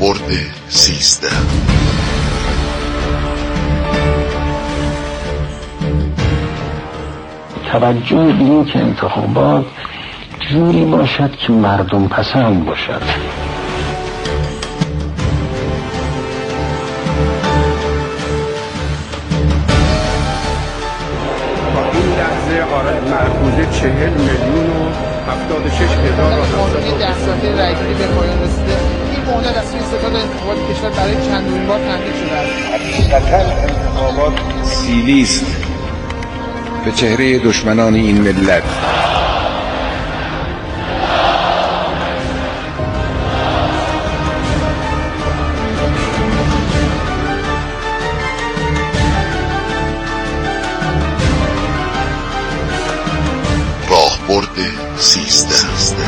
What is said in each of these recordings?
راهبرد 13. توجه به این که انتخابات جوری باشد که مردم پسند باشد. مرکوزه 40,076,000 10 ساعته رایگیری به پایان رسیده. این مهلت از سوی ستاد انتخابات کشور برای چندمین بار تمدید شده است. حقیقتاً انتخابات سیلی است به چهره دشمنان این ملت. راهبرد 13.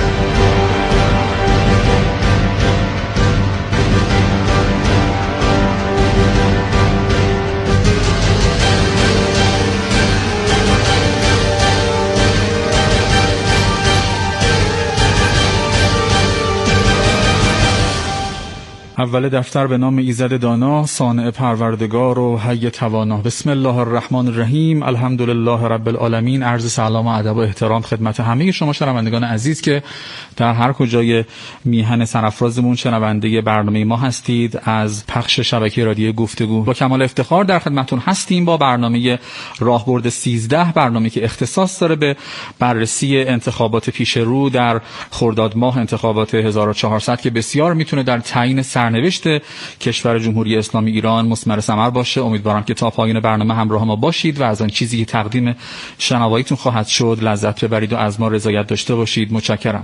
اول دفتر به نام ایزد دانا، صانع پروردگار و حی توانا. بسم الله الرحمن الرحیم. الحمدلله رب العالمین. عرض سلام و ادب و احترام خدمت همه شما شنوندگان عزیز که در هر کجای میهن سرافرازمون شنونده برنامه ما هستید. از پخش شبکه رادیو گفتگو با کمال افتخار در خدمتتون هستیم با برنامه راهبرد 13، برنامه‌ای که اختصاص داره به بررسی انتخابات پیش رو در خرداد ماه، انتخابات 1400 که بسیار میتونه در تعیین سرنوشت کشور جمهوری اسلامی ایران مثمر ثمر باشه. امیدوارم که تا پایان برنامه همراه ما باشید و از آن چیزی که تقدیم شنواییتون خواهد شد لذت ببرید و از ما رضایت داشته باشید. متشکرم.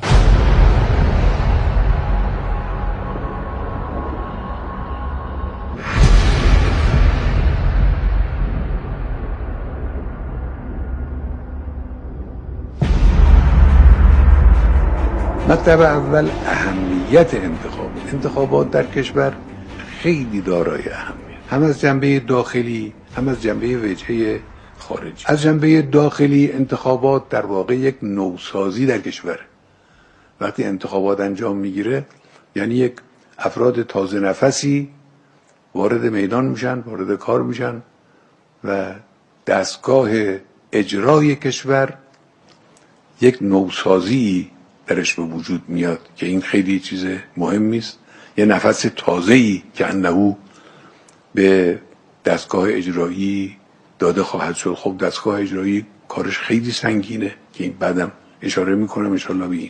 مطلب اول اهمیت انتخابات در کشور خیلی دارای اهمیت، هم از جنبه داخلی هم از جنبه وجهه خارجی. از جنبه داخلی انتخابات در واقع یک نوسازی در کشور. وقتی انتخابات انجام میگیره یعنی یک افراد تازه نفسی وارد میدان میشن، وارد کار میشن و دستگاه اجرای کشور یک نوسازی درش به وجود میاد که این خیلی چیز مهمی است. یه نفس تازه‌ای که انه به دستگاه اجرایی داده خواهد شد. خب دستگاه اجرایی کارش خیلی سنگینه که این بعدم اشاره میکنم انشالله به این،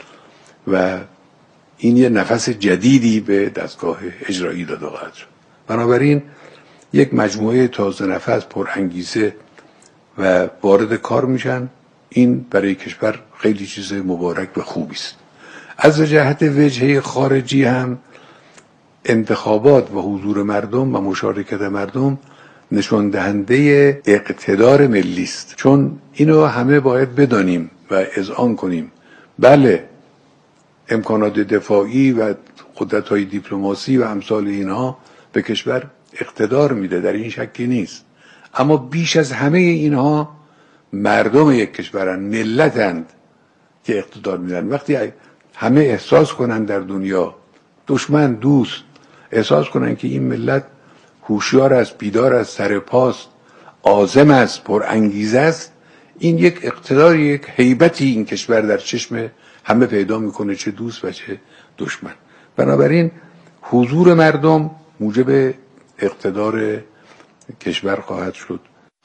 و این یه نفس جدیدی به دستگاه اجرایی داده خواهد شد. بنابراین یک مجموعه تازه نفس پر انگیزه و وارد کار میشن. این برای کشور خیلی چیز مبارک و خوبی است. از جهت وجهه خارجی هم انتخابات و حضور مردم و مشارکت مردم نشان دهنده اقتدار ملی است، چون اینو همه باید بدانیم و اذعان کنیم. بله، امکانات دفاعی و قدرت‌های دیپلماسی و امثال اینها به کشور اقتدار میده، در این شکی نیست، اما بیش از همه اینها مردم یک کشورن، ملتند که اقتدار میدن. وقتی همه احساس کنن در دنیا، دشمن دوست، احساس کنن که این ملت هوشیار است، بیدار است، سر پاست، عازم است، پر انگیزه است، این یک اقتدار، یک هیبتی این کشور در چشم همه پیدا میکنه، چه دوست و چه دشمن. بنابراین حضور مردم موجب اقتدار کشور خواهد شد.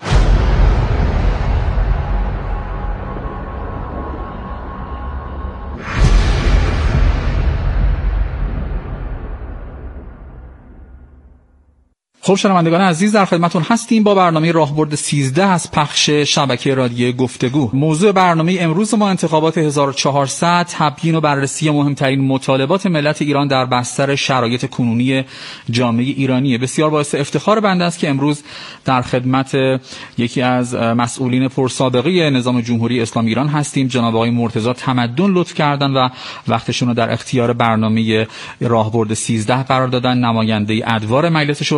خب شنوندگان عزیز، در خدمتون هستیم با برنامه راهبرد 13 از پخش شبکه رادیو گفتگو. موضوع برنامه امروز ما انتخابات 1400، تبیین و بررسی مهمترین مطالبات ملت ایران در بستر شرایط کنونی جامعه ایرانیه. بسیار باعث افتخار بنده است که امروز در خدمت یکی از مسئولین پرسابقه نظام جمهوری اسلامی ایران هستیم. جناب آقای مرتضی تمدن لطف کردن و وقتشون رو در اختیار برنامه راهبرد 13 قرار دادن. نماینده ادوار مجلس شورای اسلامی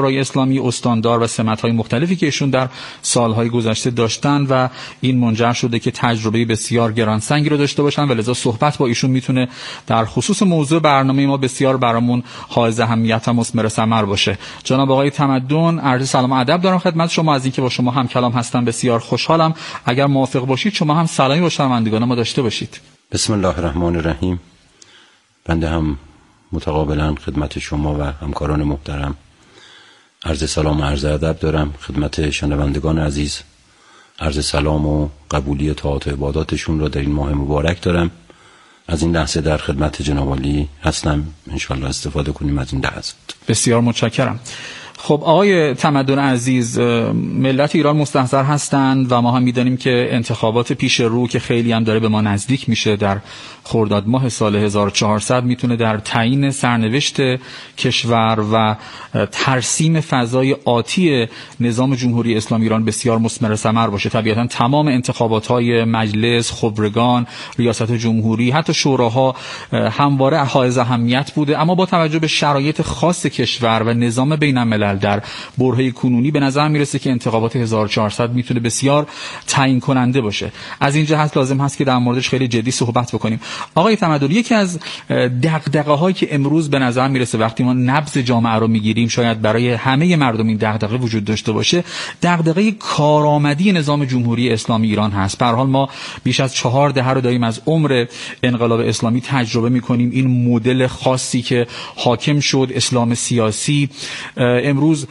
اسلامی استاندار و سمت‌های مختلفی که ایشون در سالهای گذشته داشتن و این منجر شده که تجربه بسیار گرانسنگی رو داشته باشن و لذا صحبت با ایشون میتونه در خصوص موضوع برنامه ما بسیار برامون حائز اهمیت و مثمر ثمر باشه. جناب آقای تمدن، عرض سلام و ادب دارم خدمت شما. از اینکه با شما هم کلام هستم بسیار خوشحالم. اگر موافق باشید شما هم سلامی با شنوندگان ما داشته باشید. بسم الله الرحمن الرحیم. بنده هم متقابلا خدمت شما و همکاران محترم عرض سلام و عرض ادب دارم. خدمت شنوندگان عزیز عرض سلام و قبولی طاعات و عباداتشون را در این ماه مبارک دارم. از این لحظه در خدمت جناب عالی هستم، انشالله استفاده کنیم از این لحظات. بسیار متشکرم. خب آقای تمدن عزیز، ملت ایران مستحضر هستند و ما هم می‌دانیم که انتخابات پیش رو که خیلی هم داره به ما نزدیک میشه در خرداد ماه سال 1400 میتونه در تعیین سرنوشت کشور و ترسیم فضای آتی نظام جمهوری اسلامی ایران بسیار مثمر ثمر باشه. طبیعتا تمام انتخابات‌های مجلس، خبرگان، ریاست جمهوری، حتی شوراها همواره حائز اهمیت بوده، اما با توجه به شرایط خاص کشور و نظام بین‌الملل در برهه کنونی به نظر میرسه که انتخابات 1400 میتونه بسیار تعیین کننده باشه. از این جهت لازم هست که در موردش خیلی جدی صحبت بکنیم. آقای تمدن، یکی از دغدغه‌هایی که امروز به نظر میرسه وقتی ما نبض جامعه رو میگیریم، شاید برای همه مردم این دغدغه وجود داشته باشه، دغدغه کارآمدی نظام جمهوری اسلامی ایران هست. به هر حال ما بیش از 4 دهه رو داریم از عمر انقلاب اسلامی تجربه میکنیم. این مدل خاصی که حاکم شد، اسلام سیاسی، امروز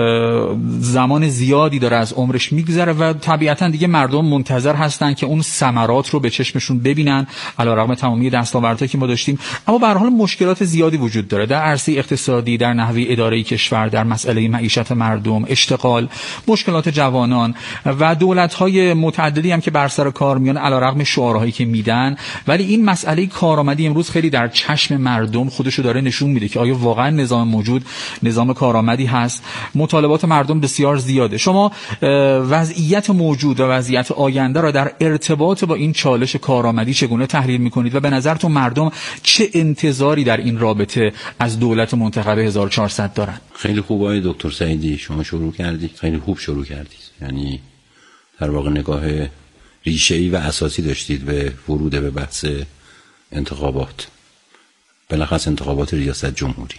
زمان زیادی داره از عمرش میگذره و طبیعتا دیگه مردم منتظر هستن که اون ثمرات رو به چشمشون ببینن علیرغم تمامی دستاوردهایی که ما داشتیم. اما به هر حال مشکلات زیادی وجود داره در عرصه اقتصادی، در نحوه اداره کشور، در مسئله معیشت مردم، اشتغال، مشکلات جوانان و دولت‌های متعددی هم که بر سر کار میان علیرغم شعارهایی که میدن. ولی این مسئله کارآمدی امروز خیلی در چشم مردم خودشو داره نشون میده که آیا واقعا نظام موجود نظام کارآمدی هست. مطالبات مردم بسیار زیاده. شما وضعیت موجود و وضعیت آینده را در ارتباط با این چالش کارآمدی چگونه تحلیل میکنید و به نظرتون مردم چه انتظاری در این رابطه از دولت منتخب 1400 دارن؟ خیلی خوب آقای دکتر سعیدی، شما شروع کردید، خیلی خوب شروع کردید. یعنی در واقع نگاه ریشه‌ای و اساسی داشتید به ورود به بحث انتخابات، بالاخص انتخابات ریاست جمهوری.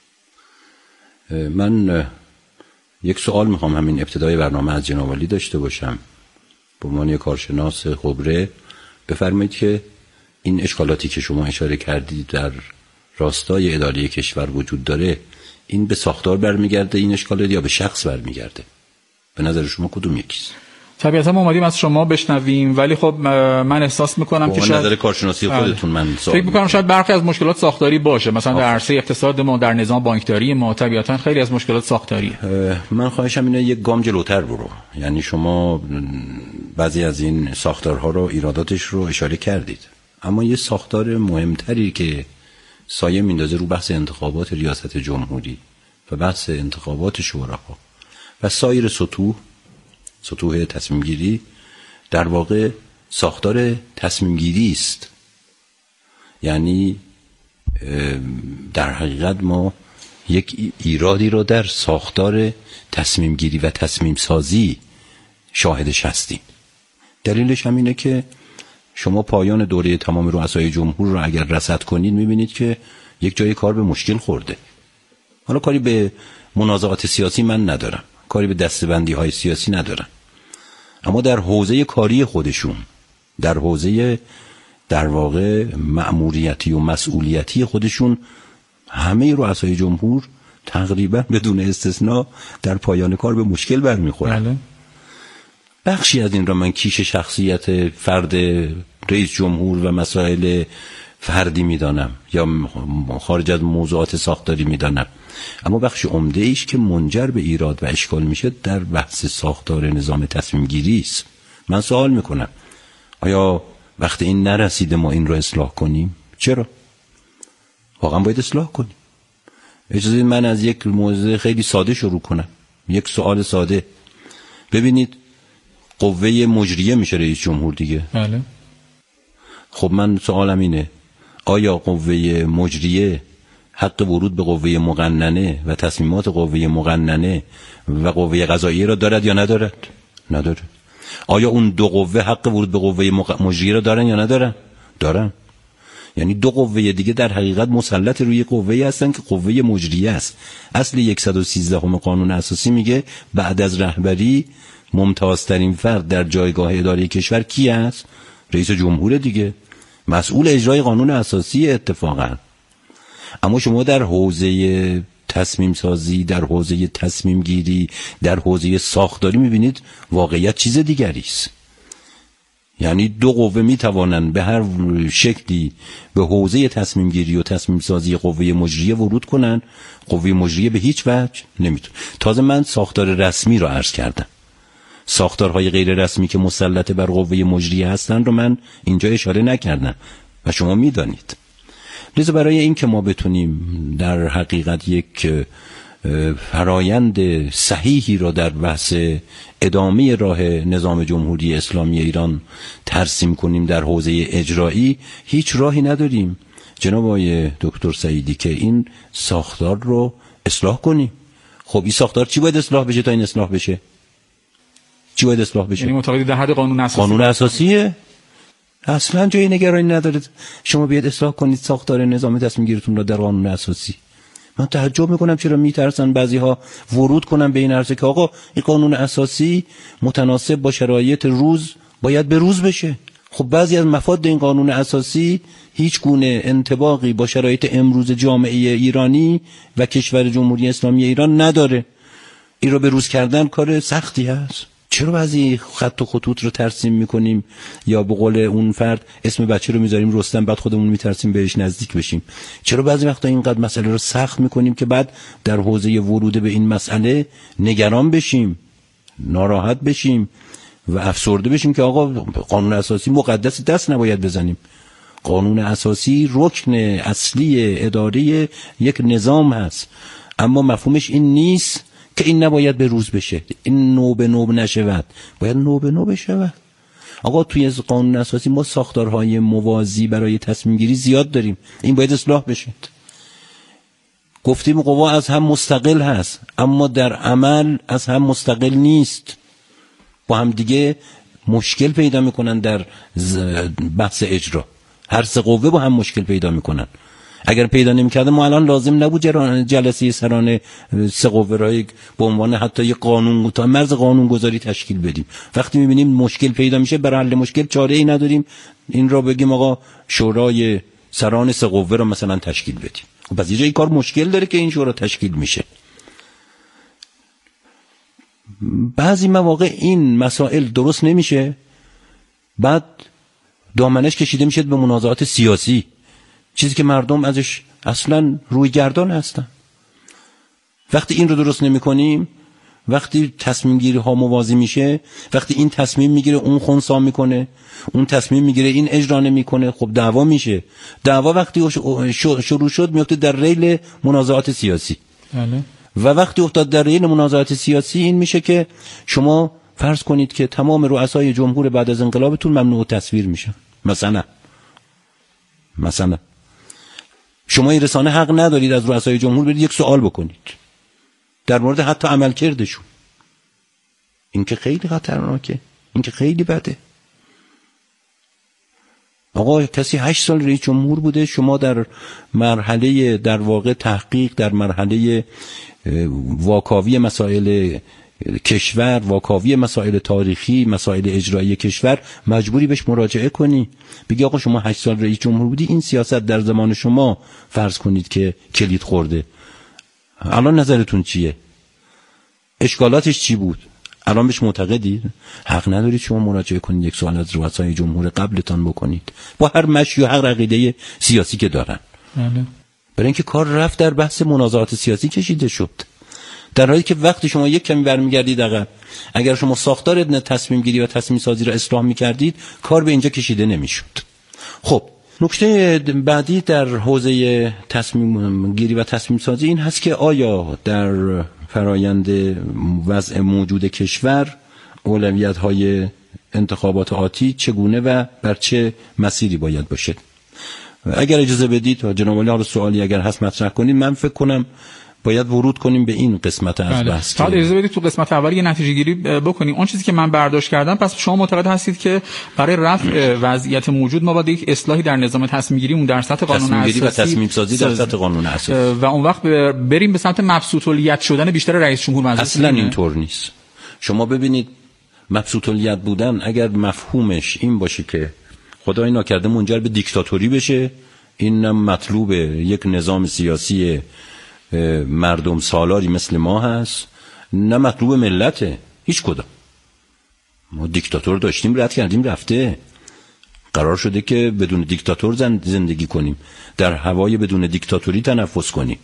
من یک سوال میخوام همین ابتدای برنامه از جناب عالی داشته باشم. به عنوان یک کارشناس خبره بفرمایید که این اشکالاتی که شما اشاره کردید در راستای اداره کشور وجود داره، این به ساختار برمیگرده این اشکالات یا به شخص برمیگرده؟ به نظر شما کدوم یکیست؟ طبیعتا ما اومدیم از شما بشنویم، ولی خب من احساس میکنم که شاید نظر کارشناسی خودتون من فکر میکنم شاید برخی از مشکلات ساختاری باشه، مثلا در عرصه اقتصاد ما، در نظام بانکداری ما طبیعتا خیلی از مشکلات ساختاریه. من خواهشم اینه یک گام جلوتر برو. یعنی شما بعضی از این ساختارها رو، ایراداتش رو اشاره کردید، اما یه ساختار مهمتری که سایه میندازه رو بحث انتخابات ریاست جمهوری و بحث انتخابات شوراها و سایر سطوح تصمیم گیری، در واقع ساختار تصمیم گیری است. یعنی در حقیقت ما یک ایرادی رو در ساختار تصمیم گیری و تصمیم سازی شاهدش هستیم. دلیلش هم اینه که شما پایان دوره تمام رؤسای جمهور رو اگر رصد کنید میبینید که یک جای کار به مشکل خورده. حالا کاری به منازعات سیاسی من ندارم، کاری به دسته‌بندی های سیاسی ندارم، اما در حوزه کاری خودشون، در حوزه در واقع مأموریتی و مسئولیتی خودشون، همه رؤسای جمهور تقریبا بدون استثناء در پایان کار به مشکل برمیخورن. بله. بخشی از این را من کیش شخصیت فرد رئیس جمهور و مسائل فردی میدانم یا خارج از موضوعات ساختاری میدانم، اما بخش عمده ایش که منجر به ایراد و اشکال میشه در بحث ساختار نظام تصمیم گیری است. من سوال میکنم آیا وقتی این نرسیده ما این رو اصلاح کنیم؟ چرا؟ واقعا باید اصلاح کنیم. اجازه من از یک موضوع خیلی ساده شروع کنم. یک سوال ساده. ببینید قوه مجریه میشه رئیس جمهور دیگه. بله. خب من سوالم اینه، آیا قوه مجریه حق ورود به قوه مقننه و تصمیمات قوه مقننه و قوه قضاییه را دارد یا ندارد؟ نداره. آیا اون دو قوه حق ورود به قوه مجریه را دارن یا ندارن؟ دارن. یعنی دو قوه دیگه در حقیقت مسلط روی قوه‌ای هستن که قوه مجریه است. اصل 113 قانون اساسی میگه بعد از رهبری ممتازترین فرد در جایگاه اداره کشور کی است؟ رئیس جمهور دیگه، مسئول اجرای قانون اساسی اتفاقا. اما شما در حوزه تصمیم سازی، در حوزه تصمیم گیری، در حوزه ساختاری میبینید واقعیت چیز دیگری است. یعنی دو قوه میتوانند به هر شکلی به حوزه تصمیم گیری و تصمیم سازی قوه مجریه ورود کنند، قوه مجریه به هیچ وجه نمیتونه. تازه من ساختار رسمی رو عرض کردم، ساختارهای غیر رسمی که مسلط بر قوه مجریه هستند رو من اینجا اشاره نکردم و شما میدانید. لذا برای این که ما بتونیم در حقیقت یک فرایند صحیحی را در بحث ادامه راه نظام جمهوری اسلامی ایران ترسیم کنیم در حوزه اجرایی، هیچ راهی نداریم جناب آقای دکتر سعیدی که این ساختار رو اصلاح کنیم. خب این ساختار چی باید اصلاح بشه تا این اصلاح بشه؟ چی باید اصلاح بشه؟ یعنی مطابق ده حد قانون اساسی. قانون اساسیه. اصلا جای نگرانی نداره. شما بیاد اصلاح کنید ساختار نظام تصمیم گیریتون را در قانون اساسی. من تعجب میکنم چرا میترسن بعضیها ورود کنن به این عرصه که آقا این قانون اساسی متناسب با شرایط روز باید به روز بشه. خب بعضی از مفاد این قانون اساسی هیچ گونه انطباقی با شرایط امروز جامعه ایرانی و کشور جمهوری اسلامی ایران نداره. این رو به روز کردن کار سختی هست. چرا بعضی خط و خطوط رو ترسیم میکنیم یا به قول اون فرد اسم بچه رو میذاریم رستم، بعد خودمون میترسیم بهش نزدیک بشیم؟ چرا بعضی وقتا اینقدر مسئله رو سخت میکنیم که بعد در حوزه ورود به این مسئله نگران بشیم، ناراحت بشیم و افسرده بشیم که آقا قانون اساسی مقدس، دست نباید بزنیم. قانون اساسی رکن اصلی اداره یک نظام هست، اما مفهومش این نیست که این نباید به روز بشه، این نو به نو نشود، باید نو به نو بشود. آقا توی قانون اساسی ما ساختارهای موازی برای تصمیم گیری زیاد داریم، این باید اصلاح بشه. گفتیم قوا از هم مستقل هست اما در عمل از هم مستقل نیست، با هم دیگه مشکل پیدا میکنن در بحث اجرا. هر سه قوه با هم مشکل پیدا میکنن. اگر پیدا نمی‌کردن ما الان لازم نبود جلسه سران سه قوه را به عنوان حتی یک قانون تا مرز قانون گذاری تشکیل بدیم. وقتی می‌بینیم مشکل پیدا میشه برای حل مشکل چاره‌ای نداریم این را بگیم آقا شورای سران سه قوه را مثلا تشکیل بدیم. خب پس یه کار مشکل داره که این شورا تشکیل میشه. بعضی مواقع این مسائل درست نمیشه، بعد دامنش کشیده میشه به منازعات سیاسی، چیزی که مردم ازش اصلا روی گردان هستن. وقتی این رو درست نمی کنیم، وقتی تصمیم گیری ها موازی میشه، وقتی این تصمیم میگیره اون خنثی میکنه، اون تصمیم میگیره این اجرا نمیکنه، خب دعوا میشه. دعوا وقتی شروع شد میفته در ریل منازعات سیاسی. و وقتی افتاد در ریل منازعات سیاسی این میشه که شما فرض کنید که تمام رؤسای جمهور بعد از انقلابتون ممنوع تصویر میشن. مثلا شما این رسانه حق ندارید از رؤسای جمهور برید یک سوال بکنید در مورد حتی عملکردشون. این که خیلی خطرناکه، این که خیلی بده. آقا کسی 8 سال رئیس جمهور بوده، شما در مرحله در واقع تحقیق، در مرحله واکاوی مسائل کشور، واکاوی مسائل تاریخی، مسائل اجرایی کشور مجبوری بهش مراجعه کنی، بگی آقا شما 8 سال رئیس جمهور بودی، این سیاست در زمان شما فرض کنید که کلید خورده، الان نظرتون چیه؟ اشکالاتش چی بود؟ الان بهش معتقدید؟ حق ندارید شما مراجعه کنید یک سوال از رؤسای جمهور قبلتان بکنید با هر مشی و هر عقیده سیاسی که دارن. برای اینکه کار رفت در بحث منازعات سیاسی کشیده شد، در حالی که وقتی شما یک کمی برمیگردید عقب، اگر شما ساختار تصمیم گیری و تصمیم سازی را اصلاح می‌کردید کار به اینجا کشیده نمی‌شد. خب نکته بعدی در حوزه تصمیم گیری و تصمیم سازی این هست که آیا در فرایند وضع موجود کشور اولویت‌های انتخابات آتی چگونه و بر چه مسیری باید باشد؟ اگر اجازه بدید جناب عالی، حالا سوالی اگر هست مطرح کنید. من فکر کنم باید ورود کنیم به این قسمت از بحث. فقط اجازه بدید تو قسمت اول یه نتیجه گیری بکنیم. اون چیزی که من برداشت کردم، پس شما معتقد هستید که برای رفع وضعیت موجود ما باید یک اصلاحی در نظام تصمیم گیری اون در سطح قانون اساسی و تصمیم سازی در سطح قانون اساسی و اون وقت بریم به سمت مبسوط الیت شدن بیشتر رئیس جمهور مجلس. اصلا اینطور نیست. شما ببینید مبسوط الیت بودن اگر مفهومش این باشه که خدای ناکرده منجر به دیکتاتوری بشه، این مطلوب یک نظام سیاسی مردم سالاری مثل ما هست، نه مطلوب ملته. هیچ کدام. ما دیکتاتور داشتیم، رد کردیم، رفته. قرار شده که بدون دیکتاتور زندگی کنیم، در هوای بدون دیکتاتوری تنفس کنیم.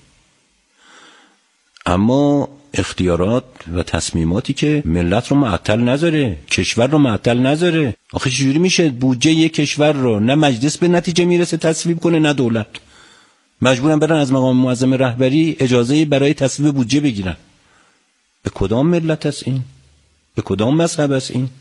اما اختیارات و تصمیماتی که ملت رو معطل نذاره، کشور رو معطل نذاره. آخه چجوری میشه بودجه یک کشور رو نه مجلس به نتیجه میرسه تصویب کنه نه دولت؟ مجبورن برن از مقام معظم رهبری اجازه برای تصویب بودجه بگیرن. به کدام ملت است این؟ به کدام مذهب است این؟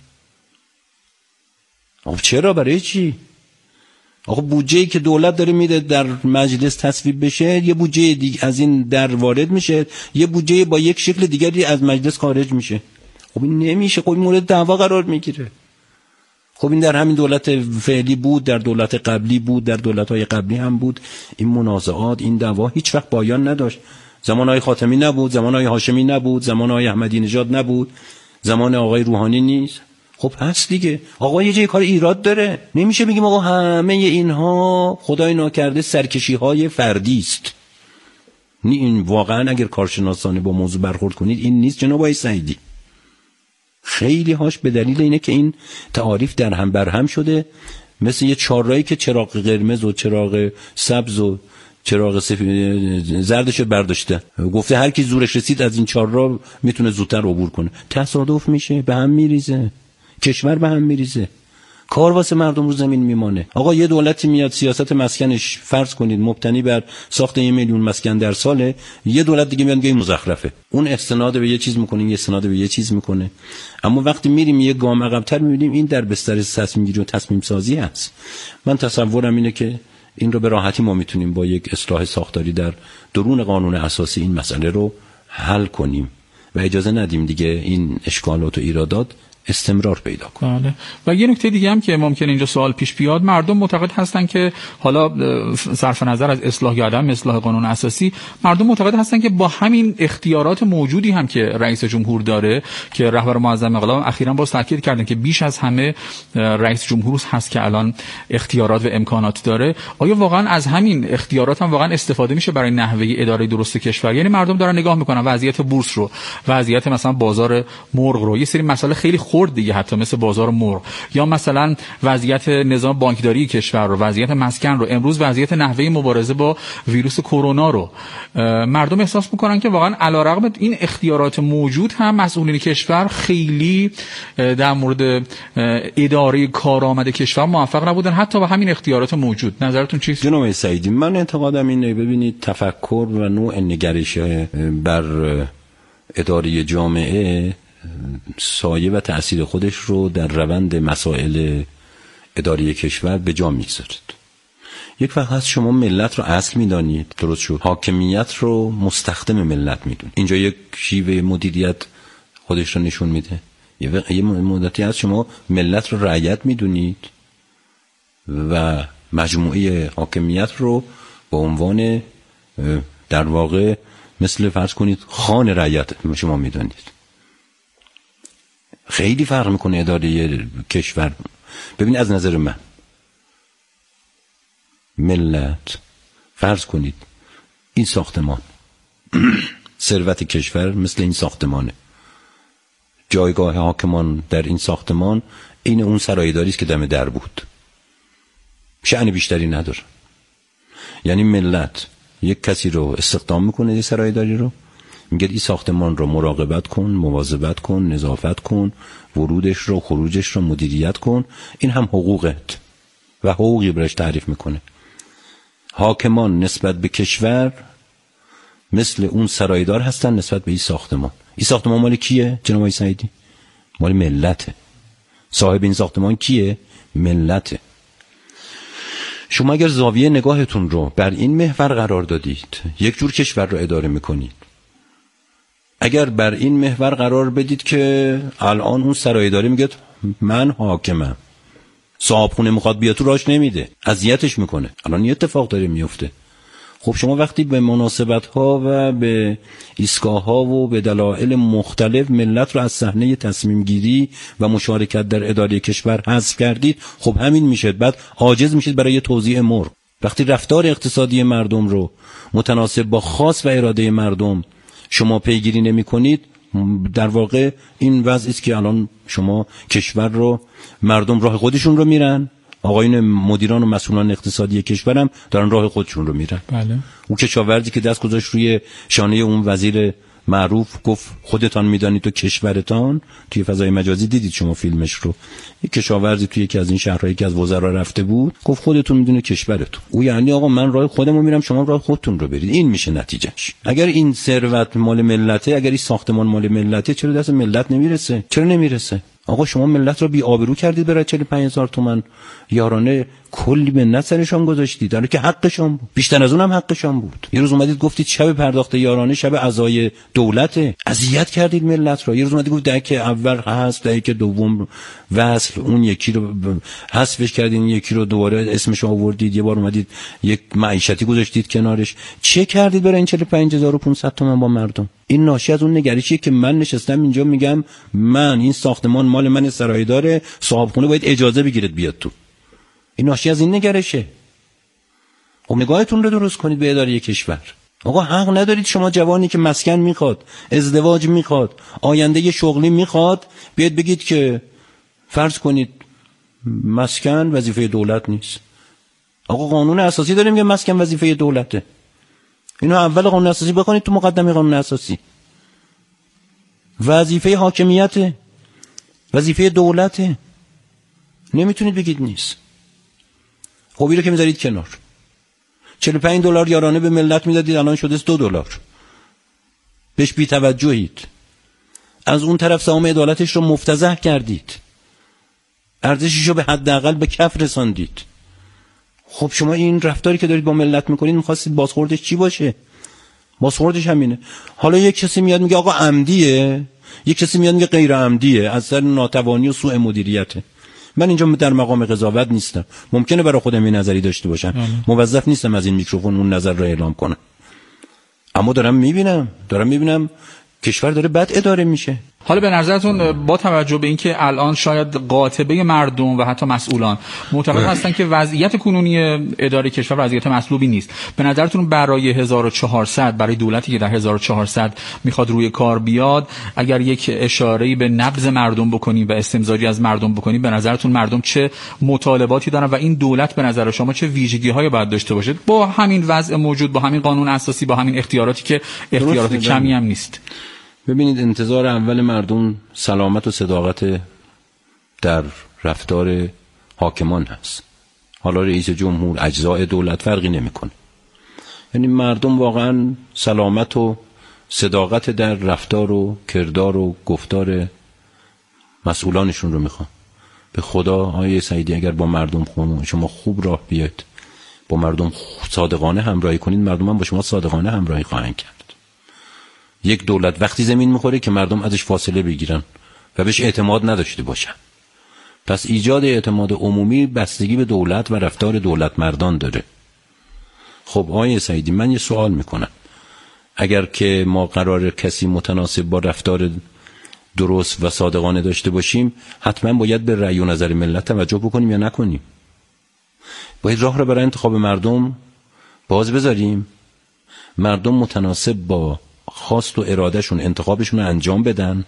آخه چرا؟ برای چی؟ آخه بودجه‌ای که دولت داره میده در مجلس تصویب بشه، یه بودجه دیگه از این در وارد میشه، یه بودجه با یک شکل دیگری از مجلس خارج میشه. خب این نمیشه. خب این مورد دعوا قرار میگیره. خب این در همین دولت فعلی بود، در دولت قبلی بود، در دولت‌های قبلی هم بود. این منازعات، این دعوا هیچ وقت پایان نداشت. زمان آقای خاتمی نبود، زمان آقای هاشمی نبود، زمان آقای احمدی نژاد نبود، زمان آقای روحانی نیست. خب هست دیگه. آقا یه جای کار ایراد داره. نمیشه بگیم آقا همه اینها خدای ناکرده سرکشی‌های فردی است. این واقعا اگر کارشناسانه با موضوع برخورد کنید این نیست جناب آقای سعیدی. خیلی هاش به دلیل اینه که این تعاریف در هم بر هم شده، مثل یه چهارراهی که چراغ قرمز و چراغ سبز و چراغ زردش برداشته، گفته هر کی زورش رسید از این چهارراه میتونه زودتر عبور کنه. تصادف میشه، به هم میریزه، کشور به هم میریزه، کار واسه مردم رو زمین میمانه. آقا یه دولتی میاد سیاست مسکنش فرض کنید مبتنی بر ساخت 1 میلیون مسکن در ساله، یه دولت دیگه میاد میگه مزخرفه. اون استناد به یه چیز میکنه، این استناد به یه چیز میکنه. اما وقتی میریم یه گام عقب‌تر میبینیم این در بستر تصمیم گیری و تصمیم سازی هست. من تصورم اینه که این رو به راحتی ما میتونیم با یک اصلاح ساختاری در درون قانون اساسی این مسئله رو حل کنیم و اجازه ندیم دیگه این اشکالات و ایرادات استمرار پیدا کنه. بله. و یه نکته دیگه هم که ممکنه اینجا سوال پیش بیاد، مردم معتقد هستن که حالا صرف نظر از اصلاح یا عدم اصلاح قانون اساسی، مردم معتقد هستن که با همین اختیارات موجودی هم که رئیس جمهور داره، که رهبر معظم انقلاب اخیراً باز تاکید کردن که بیش از همه رئیس جمهور هست که الان اختیارات و امکانات داره، آیا واقعا از همین اختیارات هم واقعا استفاده میشه برای نحوه اداره درست کشور؟ یعنی مردم دارن نگاه میکنن وضعیت بورس رو، وضعیت مثلا بازار مرغ رو، یه سری مسائل خیلی خرد دیگه حتی مثل بازار مرغ، یا مثلا وضعیت نظام بانکداری کشور رو، وضعیت مسکن رو، امروز وضعیت نحوه مبارزه با ویروس کرونا رو، مردم احساس میکنن که واقعا علیرغم این اختیارات موجود هم مسئولین کشور خیلی در مورد اداره کارآمد کشور موفق نبودن حتی با همین اختیارات موجود. نظرتون چیست؟ جناب سعیدی، من اعتقادم اینه، ببینید تفکر و نوع نگرش بر اداره جامعه سایه و تأثیر خودش رو در روند مسائل اداری کشور به جا میگذارد. یک وقت هست شما ملت رو اصل میدانید، درست شد، حاکمیت رو مستخدم ملت میدونید. اینجا یک شیوه مدیریت خودش رو نشون میده. یه مدتی هست شما ملت رو رعیت میدونید و مجموعه حاکمیت رو به عنوان در واقع مثل فرض کنید خان رعیت شما میدونید. خیلی فرق میکنه اداره کشور. ببین از نظر من ملت، فرض کنید این ساختمان ثروت کشور مثل این ساختمانه، جایگاه حاکمان در این ساختمان این اون سرایداری است که دم در بود، شأن بیشتری نداره. یعنی ملت یک کسی رو استخدام میکنه، یه سرایداری رو، میگه این ساختمان رو مراقبت کن، مواظبت کن، نظافت کن، ورودش رو خروجش رو مدیریت کن. این هم حقوقت و حقوقی برش تعریف میکنه. حاکمان نسبت به کشور مثل اون سرایدار هستن نسبت به این ساختمان. این ساختمان مال کیه جناب آقای سعیدی؟ مال ملته. صاحب این ساختمان کیه؟ ملته. شما اگر زاویه نگاهتون رو بر این محور قرار دادید، یک جور کشور رو اداره میکنید. اگر بر این محور قرار بدید که الان اون سرایداری میگه من حاکمم، صاحبخونه میخواد بیاد تو راش نمیده، اذیتش میکنه، الان این اتفاق داره میفته. خب شما وقتی به مناسبت ها و به ایستگاه ها و به دلایل مختلف ملت رو از صحنه تصمیم گیری و مشارکت در اداره کشور حذف کردید، خب همین میشه، بعد عاجز میشید برای توزیع مرغ. وقتی رفتار اقتصادی مردم رو متناسب با خواست و اراده مردم شما پیگیری نمی کنید، در واقع این وضعی است که الان شما کشور رو، مردم راه خودشون رو میرن، آقایون مدیران و مسئولان اقتصادی کشورم دارن راه خودشون رو میرن. بله. اون کشاورزی که دست گذاشت روی شانه اون وزیر معروف، گفت خودتان میدانید تو کشورتان، توی فضای مجازی دیدید شما فیلمش رو، یک کشاورزی توی یکی از این شهرهایی که از وزرا رفته بود گفت خودتون میدونید کشورتون. او یعنی آقا من راه خودمو میرم، شما راه خودتون رو برید. این میشه نتیجهش. اگر این ثروت مال ملته، اگر این ساختمان مال ملته، چرا دست ملت نمیرسه؟ چرا نمیرسه؟ آقا شما ملت رو بی آبرو کردید برای 45,000 تومان یارانه، کلی منت سرشون گذاشتید، در حالی که حقشون بود، بیشتر از اونم حقشون بود. یه روز اومدید گفتید شب پرداخت یارانه شب عزای دولت، اذیت کردید ملت رو. یه روز اومدید گفت دهک اول هست، دهک دوم وصل، اون یکی رو حذفش کردید، این یکی رو دوباره اسمش آوردید، یه بار اومدید یک معیشتی گذاشتید کنارش. چه کردید برای این 45,500 تومان با مردم؟ این ناشی از اون نگرشیه که من نشستم اینجا میگم من این ساختمان مال من سرایداره، صاحبخونه باید اجازه بگیرید بیاد تو. این ناشی از این نگرشه. خب نگاهتون رو درست کنید به اداره کشور. آقا حق ندارید شما جوانی که مسکن میخواد، ازدواج میخواد، آینده شغلی میخواد، بیاد بگید که فرض کنید مسکن وظیفه دولت نیست. آقا قانون اساسی داریم که مسکن وظیفه دولته. اینو اول قانون اساسی بخونید تو مقدمه قانون اساسی. وظیفه حاکمیت، وظیفه دولته. نمیتونید بگید نیست. خب اینو که میذارید کنار. 45 دلار یارانه به ملت میدادید، الان شده 2 دلار. بهش بی توجهید. از اون طرف سهام عدالتش رو مفتضح کردید. ارزشش رو به حداقل به کف رساندید. خب شما این رفتاری که دارید با ملت میکنید میخواستید بازخوردش چی باشه؟ بازخوردش همینه. حالا یک کسی میاد میگه آقا عمدیه، یک کسی میاد میگه غیر عمدیه، از سر ناتوانی و سوء مدیریته. من اینجا در مقام قضاوت نیستم، ممکنه برای خودم این نظری داشته باشم، موظف نیستم از این میکروفون اون نظر رو اعلام کنم، اما دارم میبینم کشور داره بد اداره میشه. حالا به نظرتون با توجه به اینکه الان شاید قاطبه مردم و حتی مسئولان معتقد هستن که وضعیت کنونی اداره کشور وضعیت مطلوبی نیست، به نظرتون برای 1400 برای دولتی که در 1400 میخواد روی کار بیاد، اگر یک اشاره‌ای به نبض مردم بکنیم و استمزاجی از مردم بکنیم، به نظرتون مردم چه مطالباتی دارن و این دولت به نظر شما چه ویژگی‌هایی باید داشته باشه با همین وضع موجود، با همین قانون اساسی، با همین اختیاراتی که اختیارات کمی هم نیست؟ ببینید، انتظار اول مردم سلامت و صداقت در رفتار حاکمان هست. حالا رئیس جمهور، اجزای دولت فرقی نمیکنه. یعنی مردم واقعا سلامت و صداقت در رفتار و کردار و گفتار مسئولانشون رو میخوان. به خدا آقای سعیدی اگر با مردم شما خوب راه بیاید، با مردم صادقانه همراهی کنید، مردم هم با شما صادقانه همراهی خواهند کرد. یک دولت وقتی زمین میخوره که مردم ازش فاصله بگیرن و بهش اعتماد نداشته باشن. پس ایجاد اعتماد عمومی بستگی به دولت و رفتار دولت مردان داره. خب آقای سعیدی، من یه سوال میکنم، اگر که ما قرار کسی متناسب با رفتار درست و صادقانه داشته باشیم، حتما باید به رأی و نظر ملت توجه بکنیم یا نکنیم؟ باید راه رو برای انتخاب مردم باز بذاریم، مردم متناسب با خواست و ارادهشون انتخابشون رو انجام بدن،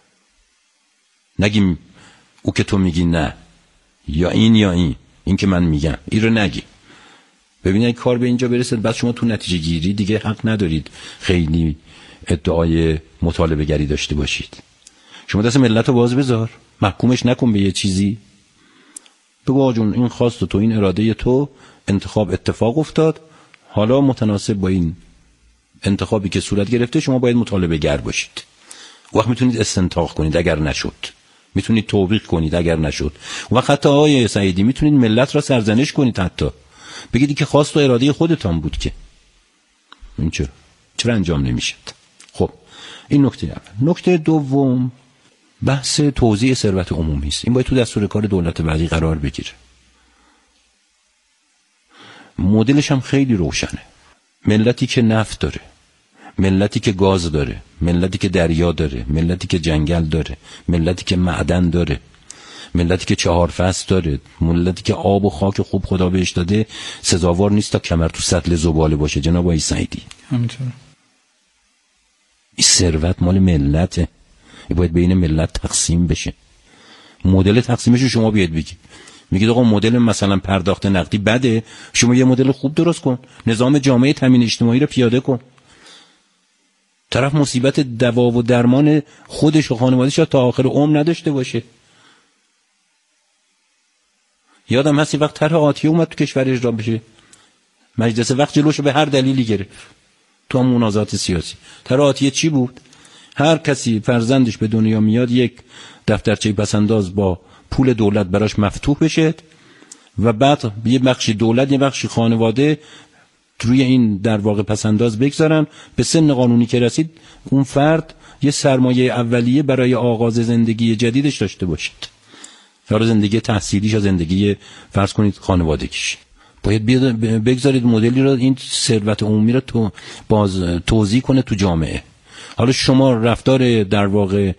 نگیم او که تو میگی نه، یا این که من میگم این رو نگی. ببینید کار به اینجا برسید، بعد شما تو نتیجه گیری دیگه حق ندارید خیلی ادعای مطالبه گری داشته باشید. شما دست ملت رو باز بذار، محکومش نکن به یه چیزی. بگو آقا جون این خواست تو، این اراده تو، انتخاب اتفاق افتاد، حالا متناسب با این انتخابی که صورت گرفته شما باید مطالبه گر باشید. وقت میتونید استنتاق کنید اگر نشد، میتونید توبیخ کنید اگر نشد، و حتی آقای سعیدی میتونید ملت را سرزنش کنید. حتی بگید که خواست و اراده خودتان بود که این چرا انجام نمیشد. خب این نکته اول. نکته دوم بحث توزیع ثروت عمومی است. این باید تو دستور کار دولت بعدی قرار بگیره. مدلش هم خیلی روشنه. ملتی که نفت داره، ملتی که گاز داره، ملتی که دریا داره، ملتی که جنگل داره، ملتی که معدن داره، ملتی که 4 فصل داره، ملتی که آب و خاک خوب خدا بهش داده، سزاوار نیست تا کمر تو سطل زباله باشه. جناب آقای سعیدی، همینطور. این ثروت مال ملته، این باید بین ملت تقسیم بشه. مدل تقسیمش رو شما بیاد بگید. میگید آقا مدل مثلا پرداخت نقدی بده، شما یه مدل خوب درست کن، نظام جامعه تامین اجتماعی رو پیاده کن. طرف مصیبت دوا و درمان خودش و خانواده‌اش تا آخر عمر نداشته باشه. یادم هست وقت طرح آتیه اومد تو کشور اجرا بشه، مجلس وقت جلوشو به هر دلیلی گرفت. تو هم منازعات سیاسی. طرح آتیه چی بود؟ هر کسی فرزندش به دنیا میاد یک دفترچه پسنداز با پول دولت براش مفتوح بشه و بعد یه بخشی دولت یه بخشی خانواده روی این در واقع پسنداز بگذارن. به سن قانونی که رسید اون فرد یه سرمایه اولیه برای آغاز زندگی جدیدش داشته باشد، یا زندگی تحصیلیش یا زندگی فرض کنید خانوادگیش. باید بگذارید مدلی رو این ثروت عمومی رو توزیع کنه تو جامعه. حالا شما رفتار در واقع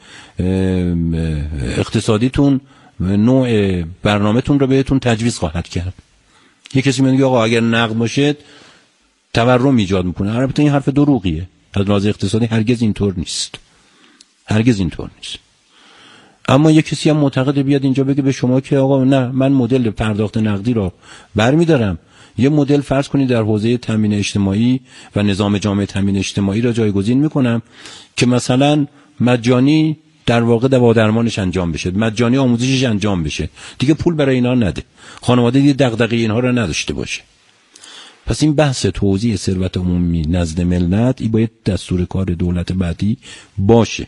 اقتصادیتون نوع برنامه‌تون رو بهتون تجویز خواهد کرد. یه کسی میگه آقا اگر نقد باشه تورم ایجاد میکنه. البته این حرف دروغیه. از لحاظ اقتصادی هرگز اینطور نیست. هرگز اینطور نیست. اما یه کسی هم معتقده بیاد اینجا بگه به شما که آقا نه، من مدل پرداخت نقدی رو برمی‌دارم، یه مدل فرض کنید در حوزه تامین اجتماعی و نظام جامعه تامین اجتماعی را جایگزین میکنم که مثلا مجانی در واقع دوا درمانش انجام بشه، مجانی آموزشش انجام بشه، دیگه پول برای اینا نده، خانواده دیگه دغدغه اینها رو نداشته باشه. پس این بحث توزیع ثروت عمومی نزد ملت این باید دستور کار دولت بعدی باشه.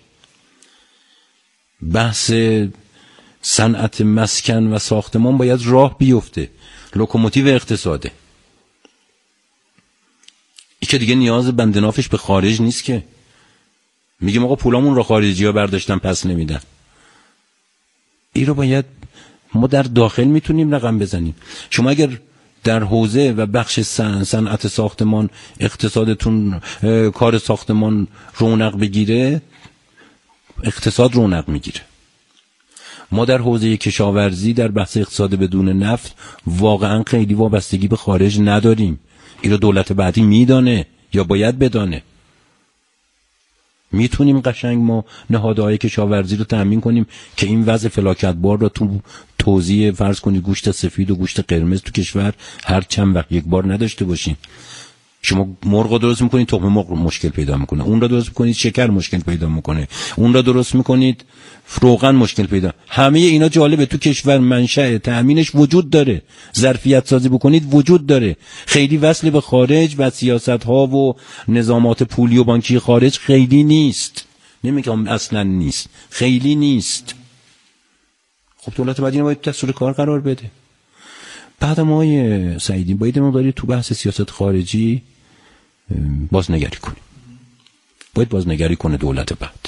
بحث صنعت مسکن و ساختمان باید راه بیفته، لوکوموتیو اقتصاده. این که دیگه نیاز بندنافش به خارج نیست که میگیم آقا پولامون رو خارجی ها برداشتن پس نمیدن. این رو باید ما در داخل میتونیم رقم بزنیم. شما اگر در حوزه و بخش صنعت ساختمان اقتصادتون کار ساختمان رونق بگیره، اقتصاد رونق میگیره. ما در حوزه کشاورزی در بحث اقتصاد بدون نفت واقعا خیلی وابستگی به خارج نداریم. این رو دولت بعدی میدانه یا باید بدانه. میتونیم قشنگ ما نهادهای کشاورزی رو تامین کنیم که این وضع فلاکتبار رو تو توزیع فرض کنید گوشت سفید و گوشت قرمز تو کشور هر چند وقت یک بار نداشته باشیم. شما مرغ رو درست میکنید تخم مرغ مشکل پیدا میکنه، اون رو درست میکنید شکر مشکل پیدا میکنه، اون رو درست میکنید روغن مشکل پیدا. همه اینا جالبه تو کشور منشأ تأمینش وجود داره، ظرفیت سازی بکنید وجود داره. خیلی وصل به خارج و سیاست ها و نظامات پولی و بانکی خارج خیلی نیست. نمیگم اصلا نیست، خیلی نیست. خب دولت بعدی باید دستور کار قرار بده. بعد ما سعیدی باید مقداری تو بحث سیاست خارجی بازنگری کنیم. باید بازنگری کنه دولت بعد.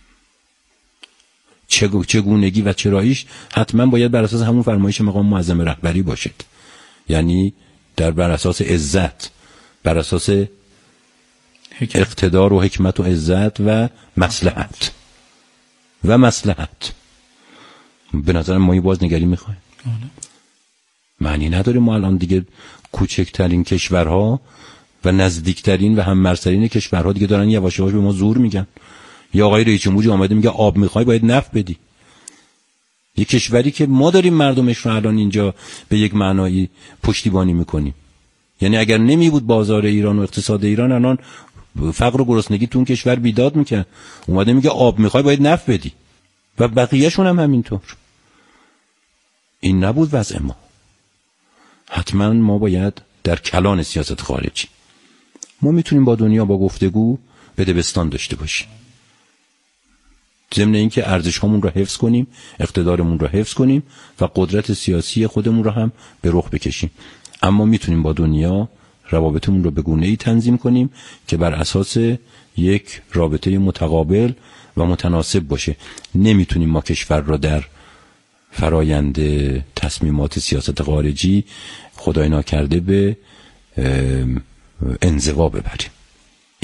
چگونگی و چراییش حتما باید بر اساس همون فرمایش مقام معظم رهبری باشد. یعنی بر اساس عزت، بر اساس اقتدار و حکمت و عزت و مصلحت به نظر ما این بازنگری میخوایم. معنی نداره ما الان دیگه کوچکترین کشورها و نزدیکترین و هم مرزترین کشورها دیگه دارن یواش یواش به ما زور میگن. یا آقای رئیس جمهور اومده میگه آب میخوای باید نفت بدی. یه کشوری که ما داریم مردمش رو الان اینجا به یک معنایی پشتیبانی میکنیم. یعنی اگر نمی بود بازار ایران و اقتصاد ایران الان فقر و گرسنگی تو اون کشور بیداد میکنه. اومده میگه آب میخوای باید نفت بدی و بقیه‌شون هم همینطور. این نبود وضع ما. حتما ما باید در کلان سیاست خارجی ما میتونیم با دنیا با گفتگو بدبستان داشته باشیم. ضمن اینکه ارزش هامون رو حفظ کنیم، اقتدارمون رو حفظ کنیم و قدرت سیاسی خودمون رو هم به رخ بکشیم. اما میتونیم با دنیا روابطمون رو به گونه‌ای تنظیم کنیم که بر اساس یک رابطه متقابل و متناسب باشه. نمیتونیم ما کشور را در فرایند تصمیمات سیاست خارجی خدای ناکرده به انزوا ببریم.